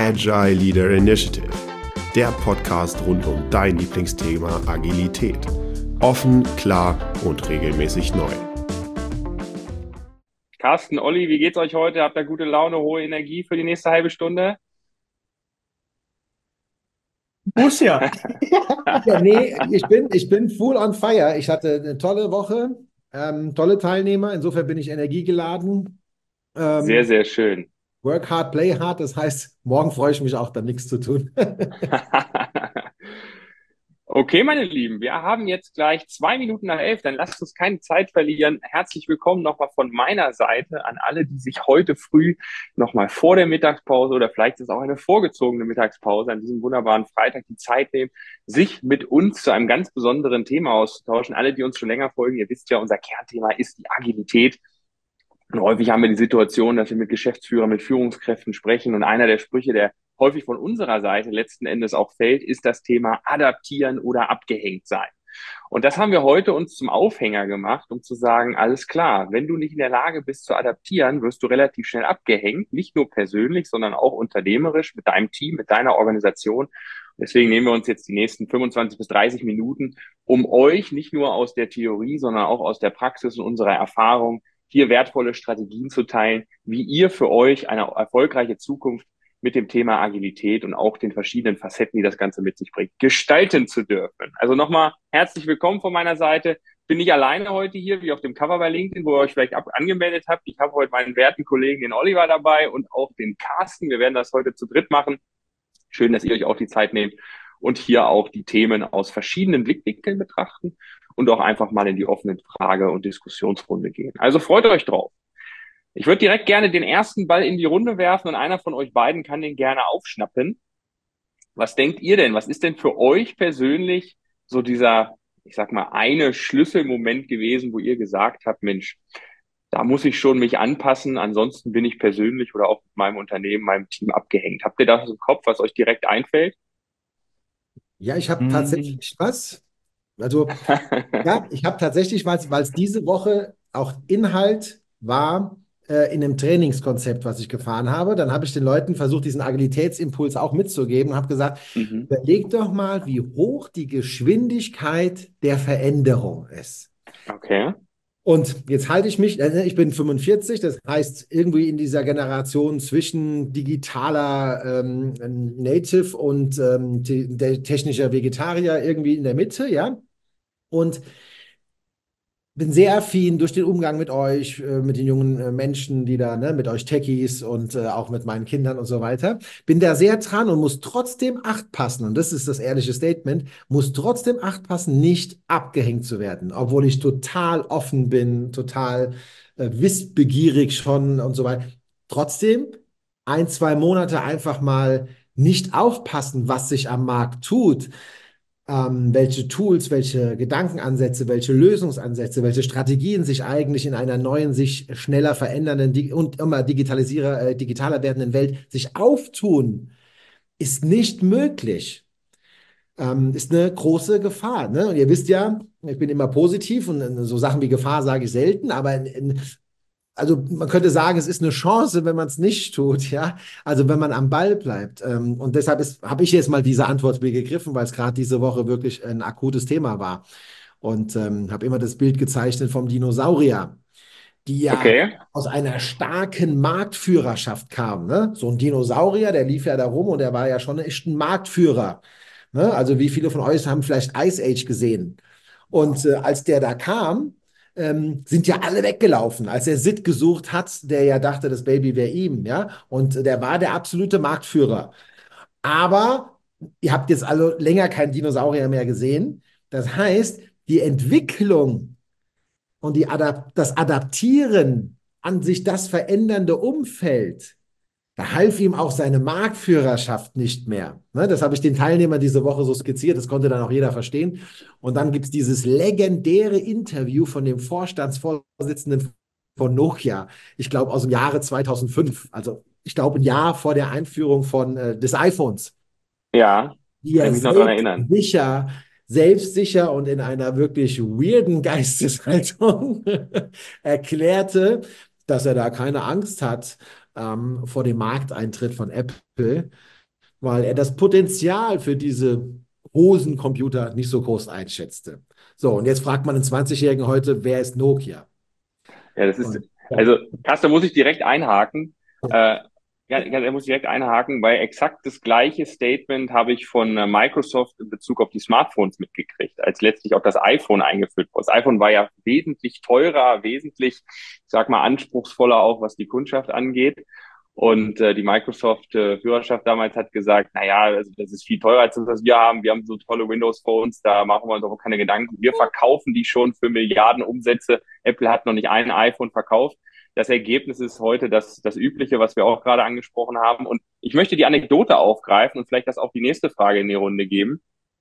Agile Leader Initiative, der Podcast rund um dein Lieblingsthema Agilität. Offen, klar und regelmäßig neu. Carsten, Olli, wie geht's euch heute? Habt ihr gute Laune, hohe Energie für die nächste halbe Stunde? Muss ja. Ja, nee, ich bin full on fire. Ich hatte eine tolle Woche, tolle Teilnehmer. Insofern bin ich energiegeladen. Sehr, Ähm, sehr schön. Work hard, play hard. Das heißt, morgen freue ich mich auch, dann nichts zu tun. Okay, meine Lieben, wir haben jetzt gleich 2 Minuten nach 11, dann lasst uns keine Zeit verlieren. Herzlich willkommen nochmal von meiner Seite an alle, die sich heute früh nochmal vor der Mittagspause oder vielleicht ist auch eine vorgezogene Mittagspause an diesem wunderbaren Freitag die Zeit nehmen, sich mit uns zu einem ganz besonderen Thema auszutauschen. Alle, die uns schon länger folgen, ihr wisst ja, unser Kernthema ist die Agilität. Und häufig haben wir die Situation, dass wir mit Geschäftsführern, mit Führungskräften sprechen. Und einer der Sprüche, der häufig von unserer Seite letzten Endes auch fällt, ist das Thema adaptieren oder abgehängt sein. Und das haben wir heute uns zum Aufhänger gemacht, um zu sagen, alles klar, wenn du nicht in der Lage bist zu adaptieren, wirst du relativ schnell abgehängt, nicht nur persönlich, sondern auch unternehmerisch mit deinem Team, mit deiner Organisation. Deswegen nehmen wir uns jetzt die nächsten 25 bis 30 Minuten, um euch nicht nur aus der Theorie, sondern auch aus der Praxis und unserer Erfahrung hier wertvolle Strategien zu teilen, wie ihr für euch eine erfolgreiche Zukunft mit dem Thema Agilität und auch den verschiedenen Facetten, die das Ganze mit sich bringt, gestalten zu dürfen. Also nochmal herzlich willkommen von meiner Seite. Bin nicht alleine heute hier, wie auf dem Cover bei LinkedIn, wo ihr euch vielleicht angemeldet habt. Ich habe heute meinen werten Kollegen, den Oliver, dabei und auch den Carsten. Wir werden das heute zu dritt machen. Schön, dass ihr euch auch die Zeit nehmt und hier auch die Themen aus verschiedenen Blickwinkeln betrachten und auch einfach mal in die offene Frage- und Diskussionsrunde gehen. Also freut euch drauf. Ich würde direkt gerne den ersten Ball in die Runde werfen und einer von euch beiden kann den gerne aufschnappen. Was denkt ihr denn? Was ist denn für euch persönlich so dieser, ich sag mal, eine Schlüsselmoment gewesen, wo ihr gesagt habt, Mensch, da muss ich schon mich anpassen, ansonsten bin ich persönlich oder auch mit meinem Unternehmen, meinem Team abgehängt. Habt ihr das im Kopf, was euch direkt einfällt? Ja, ich habe Hm. tatsächlich was. Also, ja, ich habe tatsächlich was, weil es diese Woche auch Inhalt war in einem Trainingskonzept, was ich gefahren habe. Dann habe ich den Leuten versucht, diesen Agilitätsimpuls auch mitzugeben und habe gesagt, Mhm. überleg doch mal, wie hoch die Geschwindigkeit der Veränderung ist. Okay. Und jetzt halte ich mich, ich bin 45, das heißt irgendwie in dieser Generation zwischen digitaler Native und der technischer Vegetarier irgendwie in der Mitte, ja. Und bin sehr affin durch den Umgang mit euch, mit den jungen Menschen, die da, ne, mit euch Techies und auch mit meinen Kindern und so weiter. Bin da sehr dran und muss trotzdem Acht passen. Und das ist das ehrliche Statement, muss trotzdem Acht passen, nicht abgehängt zu werden, obwohl ich total offen bin, total wissbegierig schon und so weiter. Trotzdem 1, 2 Monate einfach mal nicht aufpassen, was sich am Markt tut, welche Tools, welche Gedankenansätze, welche Lösungsansätze, welche Strategien sich eigentlich in einer neuen, sich schneller verändernden und immer digitaler werdenden Welt sich auftun, ist nicht möglich. Ist eine große Gefahr. Ne? Und ihr wisst ja, ich bin immer positiv und so Sachen wie Gefahr sage ich selten, aber also man könnte sagen, es ist eine Chance, wenn man es nicht tut, ja. Also wenn man am Ball bleibt. Und deshalb habe ich jetzt mal diese Antwort mir gegriffen, weil es gerade diese Woche wirklich ein akutes Thema war. Und habe immer das Bild gezeichnet vom Dinosaurier, die ja Okay. aus einer starken Marktführerschaft kam. Ne? So ein Dinosaurier, der lief ja da rum und der war ja schon echt ein Marktführer. Ne? Also wie viele von euch haben vielleicht Ice Age gesehen? Und als der da kam, sind ja alle weggelaufen, als er Sid gesucht hat, der ja dachte, das Baby wäre ihm, ja. Und der war der absolute Marktführer. Aber ihr habt jetzt alle länger keinen Dinosaurier mehr gesehen. Das heißt, die Entwicklung und das Adaptieren an sich das verändernde Umfeld, da half ihm auch seine Marktführerschaft nicht mehr. Ne, das habe ich den Teilnehmern diese Woche so skizziert, das konnte dann auch jeder verstehen. Und dann gibt es dieses legendäre Interview von dem Vorstandsvorsitzenden von Nokia, ich glaube aus dem Jahre 2005, also ich glaube ein Jahr vor der Einführung des iPhones, Ja, wie kann ich er mich noch dran erinnern. selbstsicher und in einer wirklich weirden Geisteshaltung erklärte, dass er da keine Angst hat vor dem Markteintritt von Apple. weil er das Potenzial für diese Hosencomputer nicht so groß einschätzte. So, und jetzt fragt man einen 20-Jährigen heute, wer ist Nokia? Ja, das ist, Und, ja, also, Carsten, muss ich direkt einhaken. Er muss direkt einhaken, weil exakt das gleiche Statement habe ich von Microsoft in Bezug auf die Smartphones mitgekriegt, als letztlich auch das iPhone eingeführt wurde. Das iPhone war ja wesentlich teurer, wesentlich, ich sag mal, anspruchsvoller auch, was die Kundschaft angeht. Und die Microsoft-Führerschaft damals hat gesagt, naja, also das ist viel teurer als das, was wir haben. Wir haben so tolle Windows-Phones, da machen wir uns auch keine Gedanken. Wir verkaufen die schon für Milliarden Umsätze. Apple hat noch nicht ein iPhone verkauft. Das Ergebnis ist heute das Übliche, was wir auch gerade angesprochen haben. Und ich möchte die Anekdote aufgreifen und vielleicht das auch die nächste Frage in die Runde geben.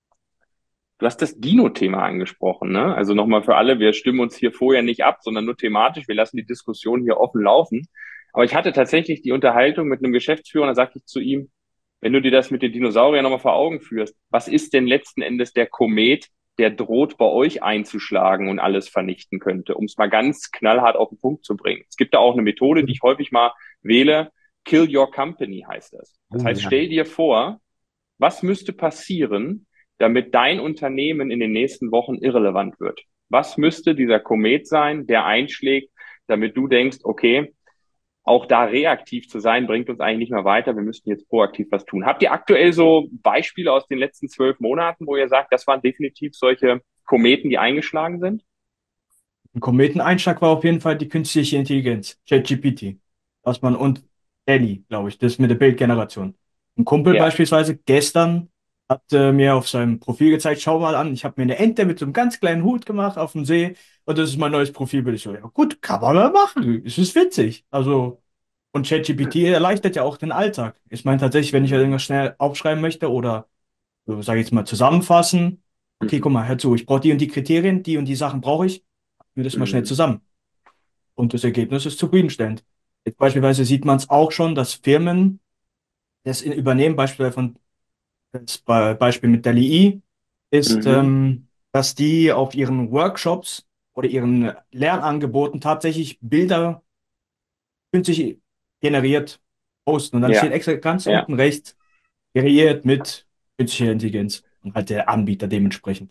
Du hast das Dino-Thema angesprochen, ne? Also nochmal für alle, wir stimmen uns hier vorher nicht ab, sondern nur thematisch. Wir lassen die Diskussion hier offen laufen. Aber ich hatte tatsächlich die Unterhaltung mit einem Geschäftsführer und da sagte ich zu ihm, wenn du dir das mit den Dinosauriern nochmal vor Augen führst, was ist denn letzten Endes der Komet, der droht bei euch einzuschlagen und alles vernichten könnte, um es mal ganz knallhart auf den Punkt zu bringen. Es gibt da auch eine Methode, die ich häufig mal wähle. Kill your company heißt das. Das heißt, ja. stell dir vor, was müsste passieren, damit dein Unternehmen in den nächsten Wochen irrelevant wird? Was müsste dieser Komet sein, der einschlägt, damit du denkst, okay, auch da reaktiv zu sein, bringt uns eigentlich nicht mehr weiter. Wir müssten jetzt proaktiv was tun. Habt ihr aktuell so Beispiele aus den letzten 12 Monaten, wo ihr sagt, das waren definitiv solche Kometen, die eingeschlagen sind? Ein Kometeneinschlag war auf jeden Fall die künstliche Intelligenz, ChatGPT, was man und DALL-E, glaube ich, das mit der Bildgeneration. Ein Kumpel Ja. beispielsweise gestern hat mir auf seinem Profil gezeigt, schau mal an, ich habe mir eine Ente mit so einem ganz kleinen Hut gemacht auf dem See und das ist mein neues Profilbild. Ich so, ja gut, kann man mal machen, es ist witzig. Also, und ChatGPT erleichtert ja auch den Alltag. Ich meine tatsächlich, wenn ich irgendwas schnell aufschreiben möchte oder, so, sage ich jetzt mal, zusammenfassen, okay, Mhm. guck mal, hör zu, ich brauche die und die Kriterien, die und die Sachen brauche ich, mir das mal schnell Mhm. zusammen. Und das Ergebnis ist zufriedenstellend. Jetzt beispielsweise sieht man es auch schon, dass Firmen übernehmen, beispielsweise von das Beispiel mit der LI, ist, Mhm. dass die auf ihren Workshops oder ihren Lernangeboten tatsächlich Bilder künstlich generiert posten. Und dann steht Ja, extra ganz ja. unten rechts, kreiert mit künstlicher Intelligenz und halt der Anbieter dementsprechend.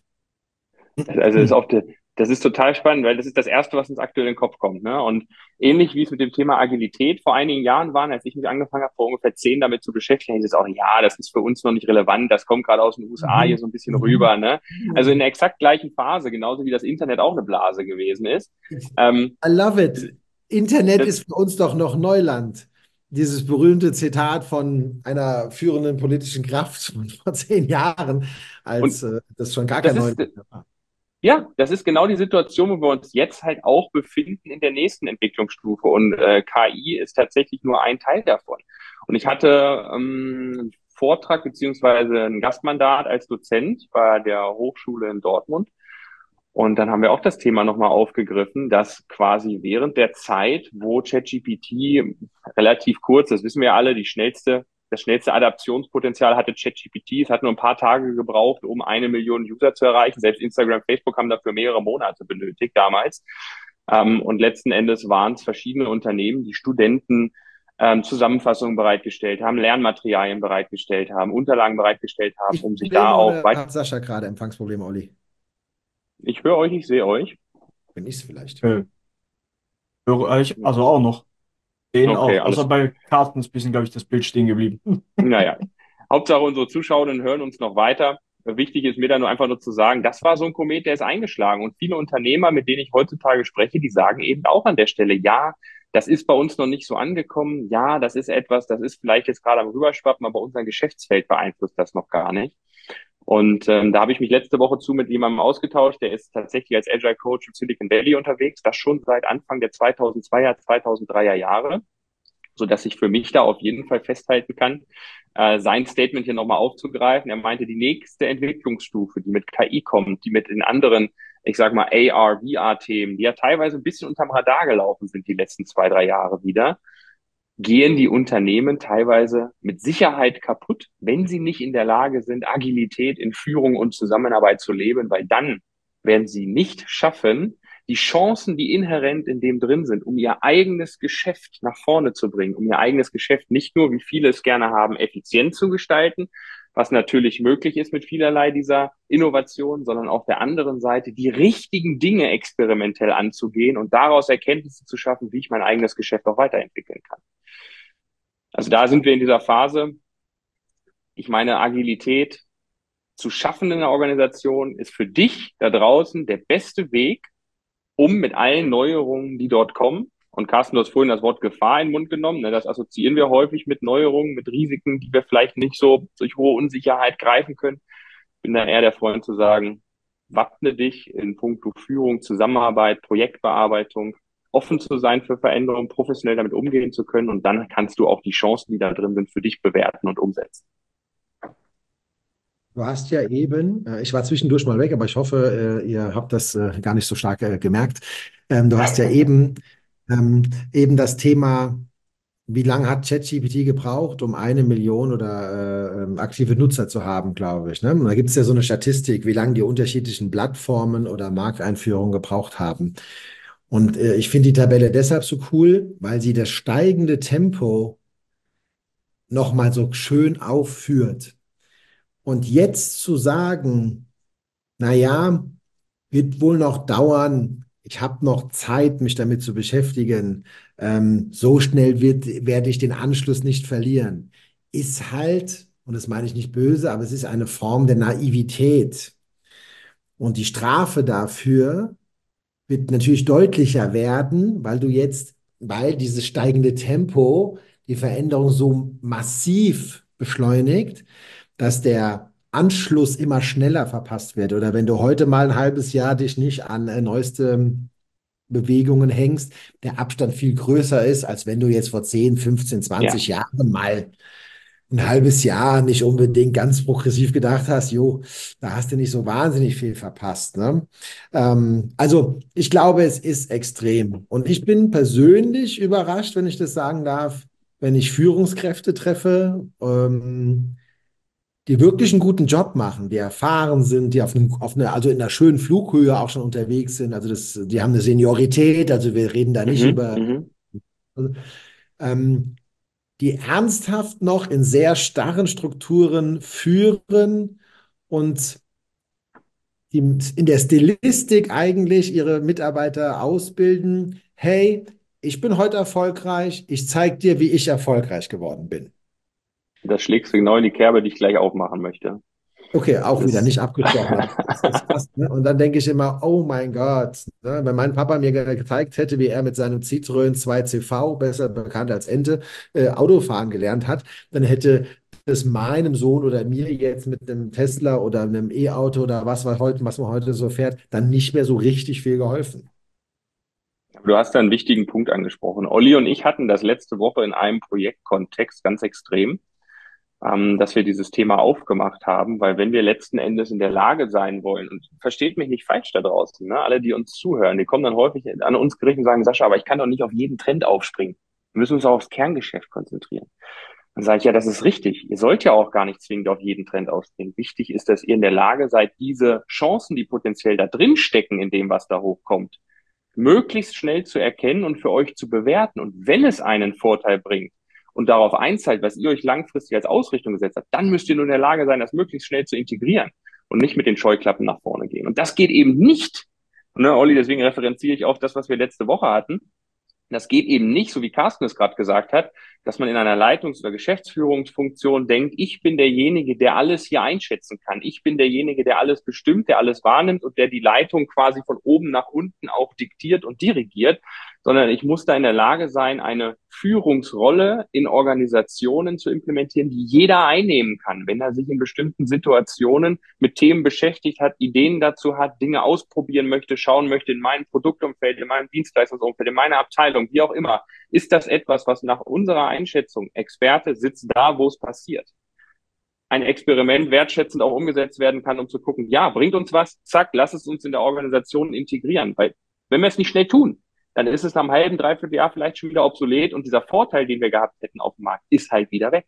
Also das ist auch das ist total spannend, weil das ist das Erste, was uns aktuell in den Kopf kommt. Ne? Und ähnlich wie es mit dem Thema Agilität vor einigen Jahren war, als ich mich angefangen habe, vor ungefähr 10 damit zu beschäftigen, hieß es auch, ja, das ist für uns noch nicht relevant, das kommt gerade aus den USA hier Mhm. so ein bisschen Mhm. rüber. Ne? Also in der exakt gleichen Phase, genauso wie das Internet auch eine Blase gewesen ist. I love it. Internet Das, ist für uns doch noch Neuland. Dieses berühmte Zitat von einer führenden politischen Kraft von vor 10 Jahren, als und das schon gar kein das ist, Neuland war. Ja, das ist genau die Situation, wo wir uns jetzt halt auch befinden in der nächsten Entwicklungsstufe. Und KI ist tatsächlich nur ein Teil davon. Und ich hatte einen Vortrag beziehungsweise ein Gastmandat als Dozent bei der Hochschule in Dortmund. Und dann haben wir auch das Thema nochmal aufgegriffen, dass quasi während der Zeit, wo ChatGPT relativ kurz, das wissen wir alle, das schnellste Adaptionspotenzial hatte ChatGPT. Es hat nur ein paar Tage gebraucht, um 1 Million User zu erreichen. Selbst Instagram, Facebook haben dafür mehrere Monate benötigt damals. Und letzten Endes waren es verschiedene Unternehmen, die Studenten Zusammenfassungen bereitgestellt haben, Lernmaterialien bereitgestellt haben, Unterlagen bereitgestellt haben, Ich um sich da Probleme auch oder weit. hat Sascha gerade Empfangsprobleme, Olli? Ich höre euch, ich sehe euch. Bin ich es vielleicht? Äh, höre ich also auch noch. Den Okay, auch. Außer alles. bei Carsten ist ein bisschen, glaube ich, das Bild stehen geblieben. Naja, Hauptsache unsere Zuschauerinnen hören uns noch weiter. Wichtig ist mir da nur einfach nur zu sagen, das war so ein Komet, der ist eingeschlagen. Und viele Unternehmer, mit denen ich heutzutage spreche, die sagen eben auch an der Stelle, ja, das ist bei uns noch nicht so angekommen. Ja, das ist etwas, das ist vielleicht jetzt gerade am Rüberschwappen, aber unser Geschäftsfeld beeinflusst das noch gar nicht. Und da habe ich mich letzte Woche mit jemandem ausgetauscht, der ist tatsächlich als Agile Coach im Silicon Valley unterwegs, das schon seit Anfang der 2002er, 2003er Jahre, so dass ich für mich da auf jeden Fall festhalten kann, sein Statement hier nochmal aufzugreifen. Er meinte, die nächste Entwicklungsstufe, die mit KI kommt, die mit den anderen, ich sag mal, AR, VR-Themen, die ja teilweise ein bisschen unterm Radar gelaufen sind die letzten 2, 3 Jahre wieder, gehen die Unternehmen teilweise mit Sicherheit kaputt, wenn sie nicht in der Lage sind, Agilität in Führung und Zusammenarbeit zu leben, weil dann werden sie nicht schaffen, die Chancen, die inhärent in dem drin sind, um ihr eigenes Geschäft nach vorne zu bringen, um ihr eigenes Geschäft nicht nur, wie viele es gerne haben, effizient zu gestalten, was natürlich möglich ist mit vielerlei dieser Innovation, sondern auf der anderen Seite die richtigen Dinge experimentell anzugehen und daraus Erkenntnisse zu schaffen, wie ich mein eigenes Geschäft auch weiterentwickeln kann. Also da sind wir in dieser Phase. Ich meine, Agilität zu schaffen in einer Organisation ist für dich da draußen der beste Weg, um mit allen Neuerungen, die dort kommen. Und Carsten, du hast vorhin das Wort Gefahr in den Mund genommen. Ne? Das assoziieren wir häufig mit Neuerungen, mit Risiken, die wir vielleicht nicht so durch hohe Unsicherheit greifen können. Ich bin da eher der Freund zu sagen, wappne dich in puncto Führung, Zusammenarbeit, Projektbearbeitung, offen zu sein für Veränderungen, professionell damit umgehen zu können. Und dann kannst du auch die Chancen, die da drin sind, für dich bewerten und umsetzen. Du hast ja eben, ich war zwischendurch mal weg, aber ich hoffe, ihr habt das gar nicht so stark gemerkt. Du hast ja eben das Thema, wie lange hat ChatGPT gebraucht, um 1 Million oder aktive Nutzer zu haben, glaube ich. Ne? Und da gibt es ja so eine Statistik, wie lange die unterschiedlichen Plattformen oder Markteinführungen gebraucht haben. Und ich finde die Tabelle deshalb so cool, weil sie das steigende Tempo nochmal so schön aufführt. Und jetzt zu sagen, naja, wird wohl noch dauern, ich habe noch Zeit, mich damit zu beschäftigen, so schnell werde ich den Anschluss nicht verlieren, ist halt, und das meine ich nicht böse, aber es ist eine Form der Naivität. Und die Strafe dafür wird natürlich deutlicher werden, weil dieses steigende Tempo die Veränderung so massiv beschleunigt, dass der Anschluss immer schneller verpasst wird. Oder wenn du heute mal ein halbes Jahr dich nicht an neueste Bewegungen hängst, der Abstand viel größer ist, als wenn du jetzt vor 10, 15, 20 Jahren mal ein halbes Jahr nicht unbedingt ganz progressiv gedacht hast, jo, da hast du nicht so wahnsinnig viel verpasst. Ne? Also ich glaube, es ist extrem. Und ich bin persönlich überrascht, wenn ich das sagen darf, wenn ich Führungskräfte treffe, die wirklich einen guten Job machen, die erfahren sind, die also in einer schönen Flughöhe auch schon unterwegs sind. Also die haben eine Seniorität, also wir reden da nicht über. Ähm, die ernsthaft noch in sehr starren Strukturen führen und die in der Stilistik eigentlich ihre Mitarbeiter ausbilden. Hey, ich bin heute erfolgreich, ich zeige dir, wie ich erfolgreich geworden bin. Das schlägst du genau in die Kerbe, die ich gleich aufmachen möchte. Okay, auch wieder nicht abgesprochen. Ne? Und dann denke ich immer, oh mein Gott, ne? Wenn mein Papa mir gezeigt hätte, wie er mit seinem Citroën 2CV, besser bekannt als Ente, Autofahren gelernt hat, dann hätte es meinem Sohn oder mir jetzt mit einem Tesla oder einem E-Auto oder was man heute so fährt, dann nicht mehr so richtig viel geholfen. Du hast da einen wichtigen Punkt angesprochen. Olli und ich hatten das letzte Woche in einem Projektkontext ganz extrem, dass wir dieses Thema aufgemacht haben, weil wenn wir letzten Endes in der Lage sein wollen, und versteht mich nicht falsch da draußen, ne? Alle, die uns zuhören, die kommen dann häufig an uns gerichtet und sagen, Sascha, aber ich kann doch nicht auf jeden Trend aufspringen. Wir müssen uns auch aufs Kerngeschäft konzentrieren. Dann sage ich, ja, das ist richtig. Ihr sollt ja auch gar nicht zwingend auf jeden Trend aufspringen. Wichtig ist, dass ihr in der Lage seid, diese Chancen, die potenziell da drin stecken in dem, was da hochkommt, möglichst schnell zu erkennen und für euch zu bewerten. Und wenn es einen Vorteil bringt und darauf einzahlt, was ihr euch langfristig als Ausrichtung gesetzt habt, dann müsst ihr nur in der Lage sein, das möglichst schnell zu integrieren und nicht mit den Scheuklappen nach vorne gehen. Und das geht eben nicht. Ne, Olli, deswegen referenziere ich auf das, was wir letzte Woche hatten. Das geht eben nicht, so wie Carsten es gerade gesagt hat, dass man in einer Leitungs- oder Geschäftsführungsfunktion denkt, ich bin derjenige, der alles hier einschätzen kann. Ich bin derjenige, der alles bestimmt, der alles wahrnimmt und der die Leitung quasi von oben nach unten auch diktiert und dirigiert, sondern ich muss da in der Lage sein, eine Führungsrolle in Organisationen zu implementieren, die jeder einnehmen kann, wenn er sich in bestimmten Situationen mit Themen beschäftigt hat, Ideen dazu hat, Dinge ausprobieren möchte, schauen möchte in meinem Produktumfeld, in meinem Dienstleistungsumfeld, in meiner Abteilung, wie auch immer. Ist das etwas, was nach unserer Einschätzung, Experte sitzt da, wo es passiert, ein Experiment wertschätzend auch umgesetzt werden kann, um zu gucken, ja, bringt uns was, zack, lass es uns in der Organisation integrieren. Weil wenn wir es nicht schnell tun, dann ist es nach einem halben, dreiviertel Jahr vielleicht schon wieder obsolet und dieser Vorteil, den wir gehabt hätten auf dem Markt, ist halt wieder weg.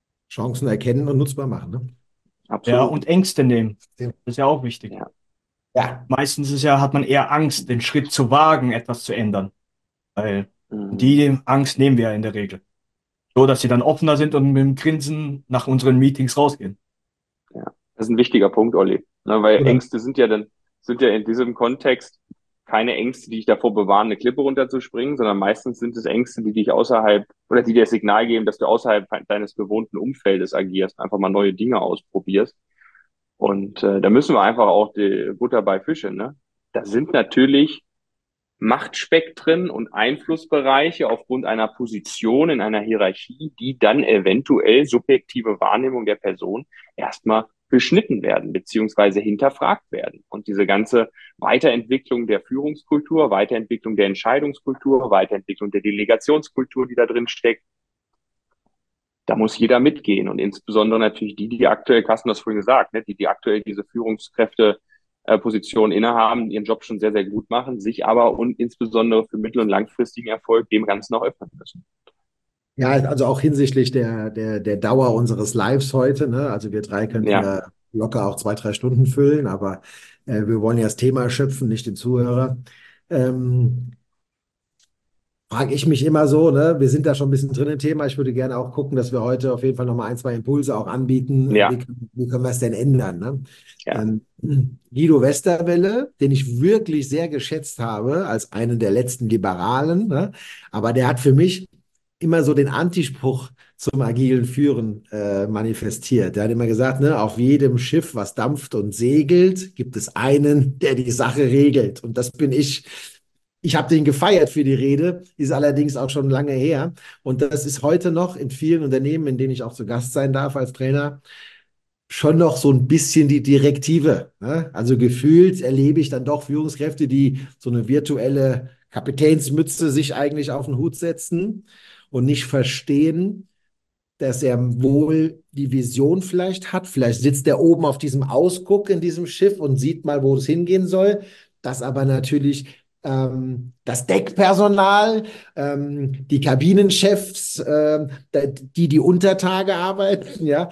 Chancen erkennen und nutzbar machen. Ne? Absolut. Ja, und Ängste nehmen. Das ist ja auch wichtig. Ja. Ja, meistens hat man eher Angst, den Schritt zu wagen, etwas zu ändern. Weil Mhm. die Angst nehmen wir ja in der Regel. So, dass sie dann offener sind und mit dem Grinsen nach unseren Meetings rausgehen. Ja, das ist ein wichtiger Punkt, Olli. Ne, weil oder Ängste sind ja in diesem Kontext keine Ängste, die dich davor bewahren, eine Klippe runterzuspringen, sondern meistens sind es Ängste, die dich außerhalb oder die dir das Signal geben, dass du außerhalb deines gewohnten Umfeldes agierst, einfach mal neue Dinge ausprobierst. Und da müssen wir einfach auch die Butter bei Fische, ne? Da sind natürlich Machtspektren und Einflussbereiche aufgrund einer Position in einer Hierarchie, die dann eventuell subjektive Wahrnehmung der Person erstmal beschnitten werden beziehungsweise hinterfragt werden. Und diese ganze Weiterentwicklung der Führungskultur, Weiterentwicklung der Entscheidungskultur, Weiterentwicklung der Delegationskultur, die da drin steckt, da muss jeder mitgehen und insbesondere natürlich die aktuell, Carsten hat das vorhin gesagt, ne, die aktuell diese Führungskräfte Position innehaben, ihren Job schon sehr, sehr gut machen, sich aber und insbesondere für mittel- und langfristigen Erfolg dem Ganzen auch öffnen müssen. ja, also auch hinsichtlich der Dauer unseres Lives heute, ne? Also wir drei könnten Ja, da locker auch 2, 3 Stunden füllen, aber wir wollen ja das Thema schöpfen, nicht den Zuhörer. Ähm, Frage ich mich immer so, ne? Wir sind da schon ein bisschen drin im Thema. Ich würde gerne auch gucken, dass wir heute auf jeden Fall nochmal 1, 2 Impulse auch anbieten. ja, Wie können wir es denn ändern, ne? ja. Guido Westerwelle, den ich wirklich sehr geschätzt habe, als einen der letzten Liberalen, ne? Aber der hat für mich immer so den Antispruch zum agilen Führen manifestiert. Der hat immer gesagt, ne, auf jedem Schiff, was dampft und segelt, gibt es einen, der die Sache regelt. Und das bin ich. Ich habe den gefeiert für die Rede, ist allerdings auch schon lange her. Und das ist heute noch in vielen Unternehmen, in denen ich auch zu Gast sein darf als Trainer, schon noch so ein bisschen die Direktive. Ne? Also gefühlt erlebe ich dann doch Führungskräfte, die so eine virtuelle Kapitänsmütze sich eigentlich auf den Hut setzen und nicht verstehen, dass er wohl die Vision vielleicht hat. Vielleicht sitzt er oben auf diesem Ausguck in diesem Schiff und sieht mal, wo es hingehen soll. Dass aber natürlich das Deckpersonal, die Kabinenchefs, die Untertage arbeiten, ja,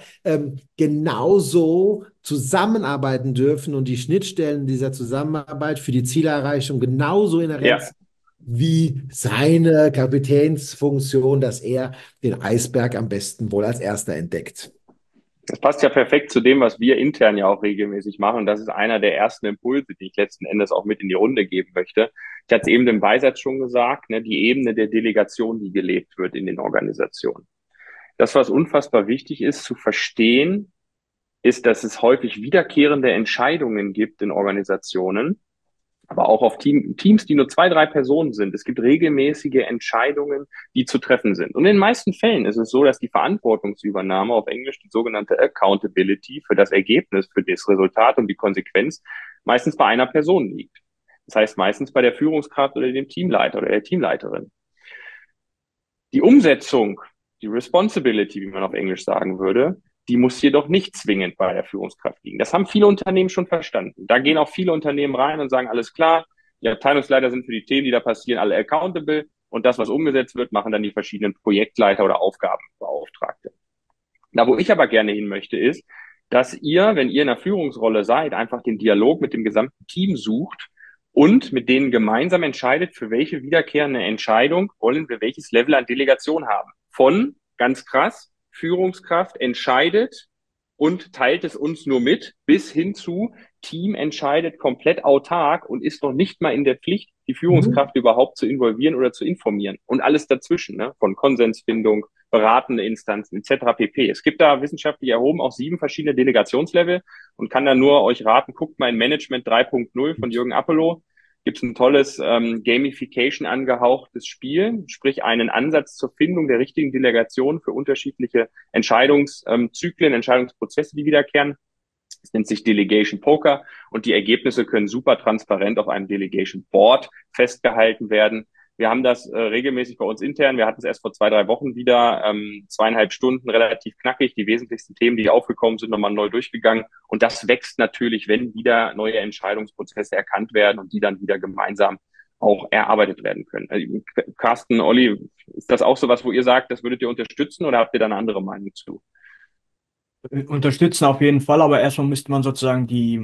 genauso zusammenarbeiten dürfen und die Schnittstellen dieser Zusammenarbeit für die Zielerreichung genauso inhärent Ja, sind wie seine Kapitänsfunktion, dass er den Eisberg am besten wohl als erster entdeckt. das passt ja perfekt zu dem, was wir intern ja auch regelmäßig machen. Und das ist einer der ersten Impulse, die ich letzten Endes auch mit in die Runde geben möchte. Ich hatte es eben im Beisatz schon gesagt, ne, die Ebene der Delegation, die gelebt wird in den Organisationen. Das, was unfassbar wichtig ist zu verstehen, ist, dass es häufig wiederkehrende Entscheidungen gibt in Organisationen, aber auch auf Teams, die nur 2, 3 Personen sind. Es gibt regelmäßige Entscheidungen, die zu treffen sind. Und in den meisten Fällen ist es so, dass die Verantwortungsübernahme, auf Englisch die sogenannte Accountability, für das Ergebnis, für das Resultat und die Konsequenz meistens bei einer Person liegt. Das heißt meistens bei der Führungskraft oder dem Teamleiter oder der Teamleiterin. Die Umsetzung, die Responsibility, wie man auf Englisch sagen würde, die muss jedoch nicht zwingend bei der Führungskraft liegen. Das haben viele Unternehmen schon verstanden. Da gehen auch viele Unternehmen rein und sagen, alles klar, die Abteilungsleiter sind für die Themen, die da passieren, alle accountable und das, was umgesetzt wird, machen dann die verschiedenen Projektleiter oder Aufgabenbeauftragte. Da, wo ich aber gerne hin möchte, ist, dass ihr, wenn ihr in einer Führungsrolle seid, einfach den Dialog mit dem gesamten Team sucht und mit denen gemeinsam entscheidet, für welche wiederkehrende Entscheidung wollen wir welches Level an Delegation haben. Von, ganz krass, Führungskraft entscheidet und teilt es uns nur mit, bis hin zu Team entscheidet komplett autark und ist noch nicht mal in der Pflicht, die Mhm. Führungskraft überhaupt zu involvieren oder zu informieren. Und alles dazwischen, ne? Von Konsensfindung, beratende Instanzen etc. pp. Es gibt da wissenschaftlich erhoben auch 7 verschiedene Delegationslevel und kann da nur euch raten, guckt mal in Management 3.0 von Jürgen Appelo. Gibt es ein tolles Gamification angehauchtes Spiel, sprich einen Ansatz zur Findung der richtigen Delegation für unterschiedliche Entscheidungszyklen, Entscheidungsprozesse, die wiederkehren. Es nennt sich Delegation Poker und die Ergebnisse können super transparent auf einem Delegation Board festgehalten werden. Wir haben das regelmäßig bei uns intern. Wir hatten es erst vor 2, 3 Wochen wieder, 2,5 Stunden, relativ knackig. Die wesentlichsten Themen, die aufgekommen sind, nochmal neu durchgegangen. Und das wächst natürlich, wenn wieder neue Entscheidungsprozesse erkannt werden und die dann wieder gemeinsam auch erarbeitet werden können. Carsten, Olli, ist das auch so was, wo ihr sagt, das würdet ihr unterstützen oder habt ihr da eine andere Meinung zu? Unterstützen auf jeden Fall, aber erstmal müsste man sozusagen die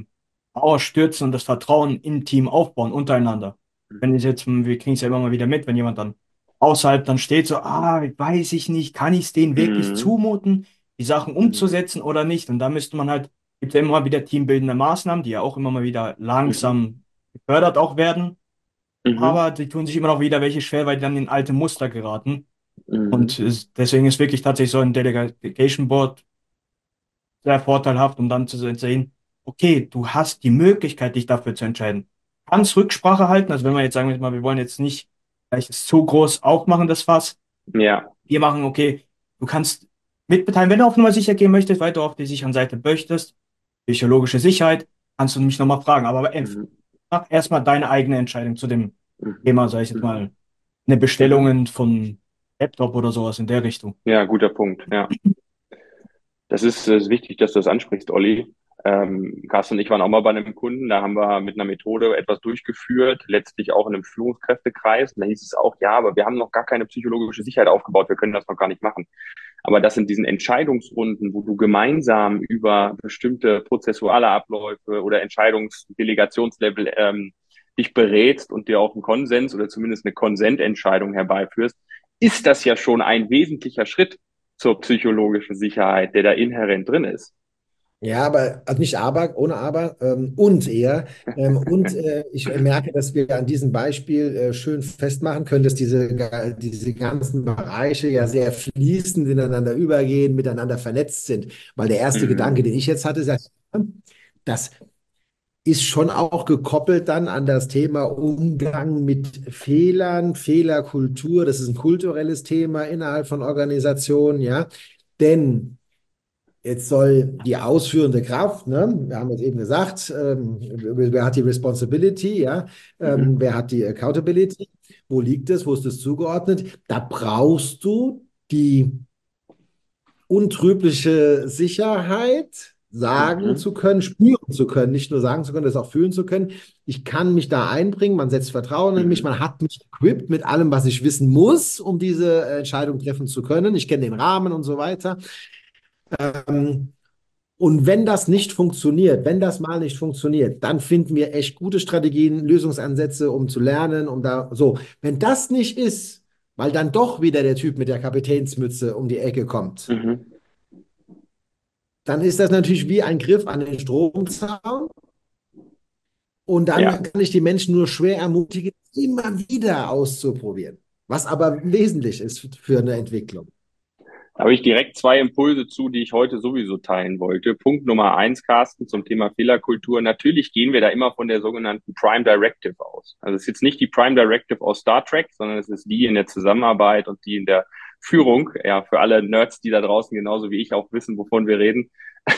Mauer stürzen und das Vertrauen im Team aufbauen, untereinander. Wenn es jetzt, wir kriegen es ja immer mal wieder mit, wenn jemand dann außerhalb dann steht, so, weiß ich nicht, kann ich es denen wirklich Mhm. zumuten, die Sachen Mhm. umzusetzen oder nicht? Und da müsste man halt, gibt ja immer mal wieder teambildende Maßnahmen, die ja auch immer mal wieder Mhm. langsam gefördert auch werden, Mhm. aber die tun sich immer noch wieder welche schwer, weil die dann in alte Muster geraten. Mhm. Und deswegen ist wirklich tatsächlich so ein Delegation Board sehr vorteilhaft, um dann zu sehen, okay, du hast die Möglichkeit, dich dafür zu entscheiden. Kannst Rücksprache halten, also wenn wir jetzt sagen wir mal, wir wollen jetzt nicht vielleicht es zu groß aufmachen, das Fass. Ja. Wir machen, okay, du kannst mitbeteiligen, wenn du auf Nummer sicher gehen möchtest, weil du auf der sicheren Seite möchtest, psychologische Sicherheit, kannst du mich nochmal fragen. Aber Mhm. mach erstmal deine eigene Entscheidung zu dem Mhm. Thema, sei es jetzt Mhm. mal eine Mhm. Bestellungen von Laptop oder sowas in der Richtung. Ja, guter Punkt. Ja. Das ist wichtig, dass du das ansprichst, Olli. Carsten und ich waren auch mal bei einem Kunden, da haben wir mit einer Methode etwas durchgeführt, letztlich auch in einem Führungskräftekreis. Und da hieß es auch, ja, aber wir haben noch gar keine psychologische Sicherheit aufgebaut, wir können das noch gar nicht machen. Aber das sind diesen Entscheidungsrunden, wo du gemeinsam über bestimmte prozessuale Abläufe oder Entscheidungsdelegationslevel dich berätst und dir auch einen Konsens oder zumindest eine Konsententscheidung herbeiführst, ist das ja schon ein wesentlicher Schritt zur psychologischen Sicherheit, der da inhärent drin ist. Ja, aber also nicht aber, ohne aber und eher. Ich merke, dass wir an diesem Beispiel schön festmachen können, dass diese ganzen Bereiche ja sehr fließend ineinander übergehen, miteinander vernetzt sind. Weil der erste Gedanke, den Mhm. ich jetzt hatte, sagt, das ist schon auch gekoppelt dann an das Thema Umgang mit Fehlern, Fehlerkultur. Das ist ein kulturelles Thema innerhalb von Organisationen, ja. Denn jetzt soll die ausführende Kraft, ne, wir haben jetzt eben gesagt, wer hat die Responsibility, ja, Mhm. wer hat die Accountability, wo liegt es, wo ist es zugeordnet? Da brauchst du die untrügliche Sicherheit, sagen Mhm. zu können, spüren zu können, nicht nur sagen zu können, das auch fühlen zu können. Ich kann mich da einbringen, man setzt Vertrauen in mich, Mhm. man hat mich equipped mit allem, was ich wissen muss, um diese Entscheidung treffen zu können. Ich kenne den Rahmen und so weiter. Ähm, Und wenn das nicht funktioniert, wenn das mal nicht funktioniert, dann finden wir echt gute Strategien, Lösungsansätze, um zu lernen, um da so. Wenn das nicht ist, weil dann doch wieder der Typ mit der Kapitänsmütze um die Ecke kommt, Mhm. dann ist das natürlich wie ein Griff an den Stromzaun. Und Ja, dann kann ich die Menschen nur schwer ermutigen, immer wieder auszuprobieren. Was aber wesentlich ist für eine Entwicklung. da habe ich direkt zwei Impulse zu, die ich heute sowieso teilen wollte. Punkt Nummer eins, Carsten, zum Thema Fehlerkultur. Natürlich gehen wir da immer von der sogenannten Prime Directive aus. Also es ist jetzt nicht die Prime Directive aus Star Trek, sondern es ist die in der Zusammenarbeit und die in der Führung. Ja, für alle Nerds, die da draußen genauso wie ich auch wissen, wovon wir reden.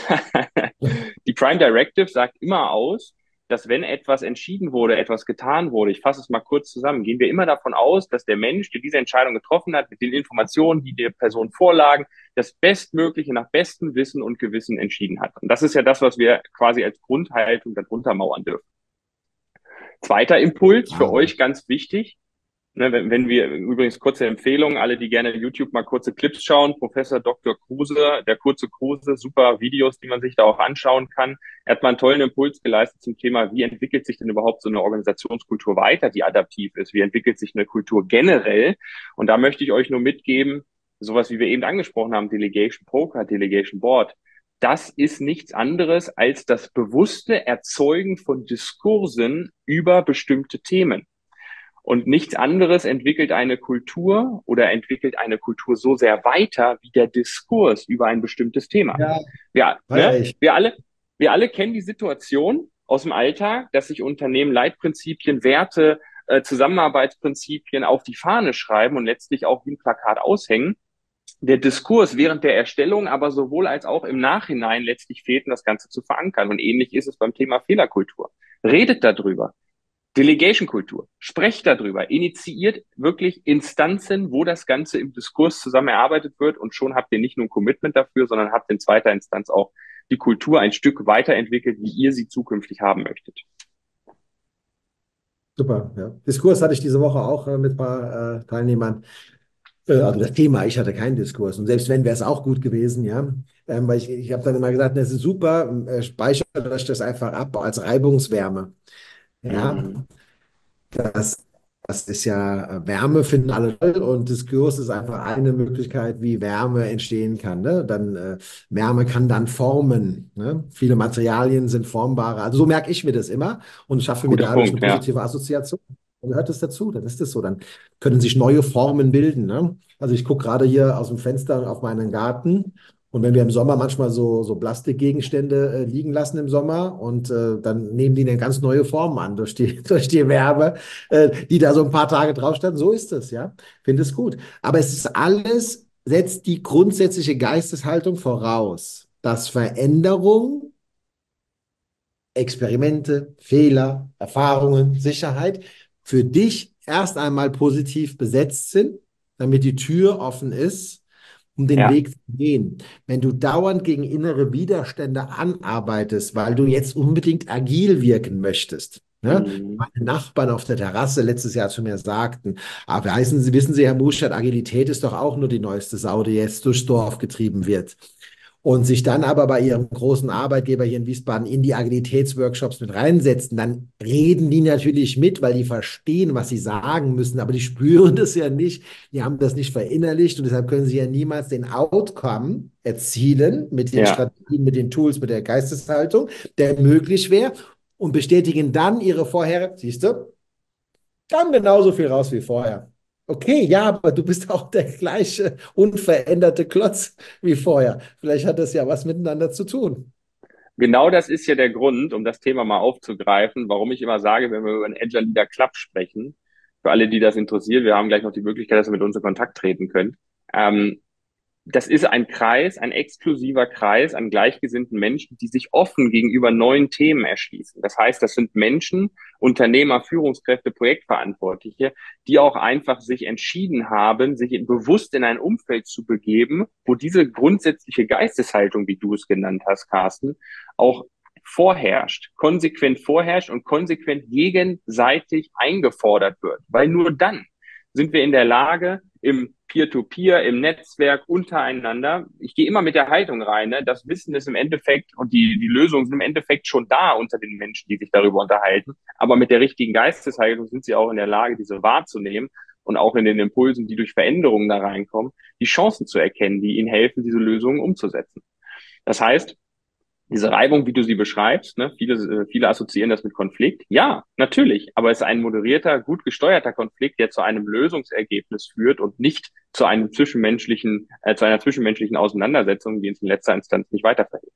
Die Prime Directive sagt immer aus, dass wenn etwas entschieden wurde, etwas getan wurde, ich fasse es mal kurz zusammen, gehen wir immer davon aus, dass der Mensch, der diese Entscheidung getroffen hat, mit den Informationen, die der Person vorlagen, das Bestmögliche nach bestem Wissen und Gewissen entschieden hat. Und das ist ja das, was wir quasi als Grundhaltung darunter mauern dürfen. Zweiter Impuls für Ah, euch ganz wichtig. Ne, wenn wir, übrigens kurze Empfehlung, alle, die gerne YouTube mal kurze Clips schauen, Professor Dr. Kruse, der kurze Kruse, super Videos, die man sich da auch anschauen kann. Er hat mal einen tollen Impuls geleistet zum Thema, wie entwickelt sich denn überhaupt so eine Organisationskultur weiter, die adaptiv ist? Wie entwickelt sich eine Kultur generell? Und da möchte ich euch nur mitgeben, sowas wie wir eben angesprochen haben, Delegation Poker, Delegation Board. Das ist nichts anderes als das bewusste Erzeugen von Diskursen über bestimmte Themen. Und nichts anderes entwickelt eine Kultur oder entwickelt eine Kultur so sehr weiter wie der Diskurs über ein bestimmtes Thema. ja, Ja, feiere ne? ich. Wir alle kennen die Situation aus dem Alltag, dass sich Unternehmen Leitprinzipien, Werte, Zusammenarbeitsprinzipien auf die Fahne schreiben und letztlich auch wie ein Plakat aushängen. Der Diskurs während der Erstellung, aber sowohl als auch im Nachhinein letztlich fehlt, das Ganze zu verankern. Und ähnlich ist es beim Thema Fehlerkultur. Redet darüber. Delegation-Kultur. Sprecht darüber. Initiiert wirklich Instanzen, wo das Ganze im Diskurs zusammen erarbeitet wird und schon habt ihr nicht nur ein Commitment dafür, sondern habt in zweiter Instanz auch die Kultur ein Stück weiterentwickelt, wie ihr sie zukünftig haben möchtet. Super. Ja. Diskurs hatte ich diese Woche auch mit ein paar Teilnehmern. Also das Thema, ich hatte keinen Diskurs. Und selbst wenn, wäre es auch gut gewesen, ja. Weil ich habe dann immer gesagt, das ist super, speichert euch das einfach ab als Reibungswärme. Ja, Mhm. das, das ist ja, Wärme finden alle toll und Diskurs ist einfach eine Möglichkeit, wie Wärme entstehen kann. Ne? Dann Wärme kann dann formen. Ne? Viele Materialien sind formbare. Also so merke ich mir das immer und schaffe mir Guter dadurch eine Punkt, ja. positive Assoziation. Dann gehört es dazu, dann ist es so. Dann können sich neue Formen bilden. Ne? Also ich gucke gerade hier aus dem Fenster auf meinen Garten. Und wenn wir im Sommer manchmal so Plastikgegenstände liegen lassen im Sommer und dann nehmen die eine ganz neue Form an durch durch die Wärme, die da so ein paar Tage drauf standen. So ist es, ja. Finde es gut. Aber es ist alles, setzt die grundsätzliche Geisteshaltung voraus, dass Veränderung, Experimente, Fehler, Erfahrungen, Sicherheit für dich erst einmal positiv besetzt sind, damit die Tür offen ist, um den Ja. Weg zu gehen. Wenn du dauernd gegen innere Widerstände anarbeitest, weil du jetzt unbedingt agil wirken möchtest, ne? Mhm. Meine Nachbarn auf der Terrasse letztes Jahr zu mir sagten, aber wissen Sie, Herr Muschert, Agilität ist doch auch nur die neueste Sau, die jetzt durchs Dorf getrieben wird. Und sich dann aber bei ihrem großen Arbeitgeber hier in Wiesbaden in die Agilitätsworkshops mit reinsetzen, dann reden die natürlich mit, weil die verstehen, was sie sagen müssen, aber die spüren das ja nicht, die haben das nicht verinnerlicht und deshalb können sie ja niemals den Outcome erzielen mit den Ja. Strategien, mit den Tools, mit der Geisteshaltung, der möglich wäre und bestätigen dann ihre vorher, siehst du, kam genauso viel raus wie vorher. Okay, ja, aber du bist auch der gleiche unveränderte Klotz wie vorher. Vielleicht hat das ja was miteinander zu tun. Genau das ist ja der Grund, um das Thema mal aufzugreifen, warum ich immer sage, wenn wir über einen Agile Leader Club sprechen, für alle, die das interessiert, wir haben gleich noch die Möglichkeit, dass ihr mit uns in Kontakt treten könnt. Ähm, Das ist ein Kreis, ein exklusiver Kreis an gleichgesinnten Menschen, die sich offen gegenüber neuen Themen erschließen. Das heißt, das sind Menschen, Unternehmer, Führungskräfte, Projektverantwortliche, die auch einfach sich entschieden haben, sich bewusst in ein Umfeld zu begeben, wo diese grundsätzliche Geisteshaltung, wie du es genannt hast, Carsten, auch vorherrscht und konsequent gegenseitig eingefordert wird. Weil nur dann sind wir in der Lage, im Peer-to-Peer, im Netzwerk, untereinander. Ich gehe immer mit der Haltung rein, ne? Das Wissen ist im Endeffekt und die Lösungen sind im Endeffekt schon da unter den Menschen, die sich darüber unterhalten. Aber mit der richtigen Geisteshaltung sind sie auch in der Lage, diese wahrzunehmen und auch in den Impulsen, die durch Veränderungen da reinkommen, die Chancen zu erkennen, die ihnen helfen, diese Lösungen umzusetzen. Das heißt, diese Reibung, wie du sie beschreibst, ne, viele assoziieren das mit Konflikt. Ja, natürlich, aber es ist ein moderierter, gut gesteuerter Konflikt, der zu einem Lösungsergebnis führt und nicht zu einer zwischenmenschlichen Auseinandersetzung, die uns in letzter Instanz nicht weiterverhilft.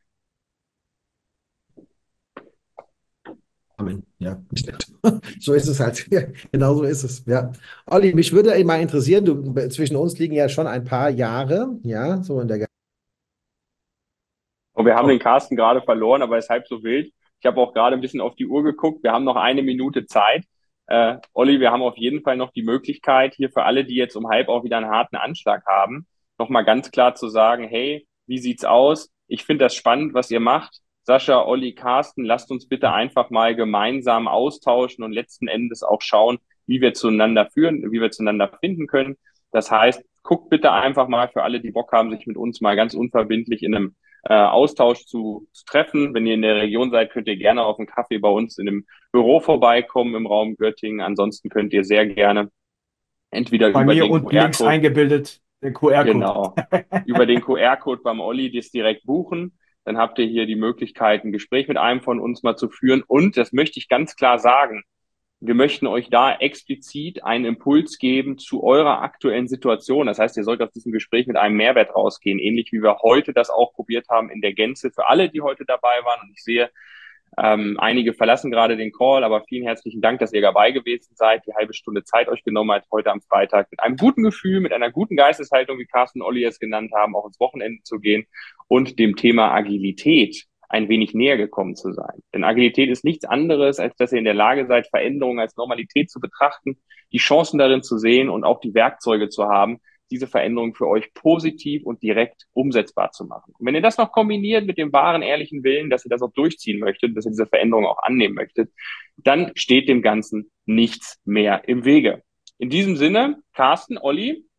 Amen. Ja, so ist es halt. Ja, genau so ist es. Ja. Olli, mich würde mal interessieren, zwischen uns liegen ja schon ein paar Jahre, ja, so in der. Und wir haben den Carsten gerade verloren, aber er ist halb so wild. Ich habe auch gerade ein bisschen auf die Uhr geguckt. Wir haben noch eine Minute Zeit. Olli, wir haben auf jeden Fall noch die Möglichkeit, hier für alle, die jetzt um halb auch wieder einen harten Anschlag haben, nochmal ganz klar zu sagen, hey, wie sieht's aus? Ich finde das spannend, was ihr macht. Sascha, Olli, Carsten, lasst uns bitte einfach mal gemeinsam austauschen und letzten Endes auch schauen, wie wir zueinander führen, wie wir zueinander finden können. Das heißt, guckt bitte einfach mal für alle, die Bock haben, sich mit uns mal ganz unverbindlich in einem Austausch zu treffen. Wenn ihr in der Region seid, könnt ihr gerne auf einen Kaffee bei uns in einem Büro vorbeikommen im Raum Göttingen. Ansonsten könnt ihr sehr gerne entweder Bei über mir den unten links QR-Code, eingebildet, der QR-Code. genau, über den QR-Code beim Olli das direkt buchen. Dann habt ihr hier die Möglichkeit, ein Gespräch mit einem von uns mal zu führen. Und das möchte ich ganz klar sagen, wir möchten euch da explizit einen Impuls geben zu eurer aktuellen Situation. Das heißt, ihr sollt aus diesem Gespräch mit einem Mehrwert rausgehen, ähnlich wie wir heute das auch probiert haben in der Gänze für alle, die heute dabei waren. Und ich sehe, einige verlassen gerade den Call, aber vielen herzlichen Dank, dass ihr dabei gewesen seid, die halbe Stunde Zeit euch genommen habt, heute am Freitag mit einem guten Gefühl, mit einer guten Geisteshaltung, wie Carsten und Olli es genannt haben, auch ins Wochenende zu gehen und dem Thema Agilität ein wenig näher gekommen zu sein. Denn Agilität ist nichts anderes, als dass ihr in der Lage seid, Veränderungen als Normalität zu betrachten, die Chancen darin zu sehen und auch die Werkzeuge zu haben, diese Veränderung für euch positiv und direkt umsetzbar zu machen. Und wenn ihr das noch kombiniert mit dem wahren, ehrlichen Willen, dass ihr das auch durchziehen möchtet, dass ihr diese Veränderung auch annehmen möchtet, dann steht dem Ganzen nichts mehr im Wege. In diesem Sinne, Carsten, Olli,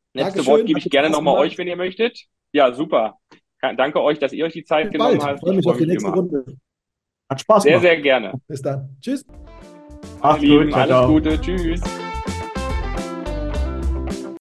Letzte Dankeschön, Wort gebe hat ich gerne Spaß nochmal gemacht. euch, wenn ihr möchtet. Ja, super. Danke euch, dass ihr euch die Zeit Bis genommen bald. habt. Freue Ich mich freue auf die mich nächste immer. Runde. Hat Spaß Sehr, gemacht. sehr gerne. Bis dann. Tschüss. Meine Macht's gut, Lieben, ciao, alles ciao. Gute. Tschüss.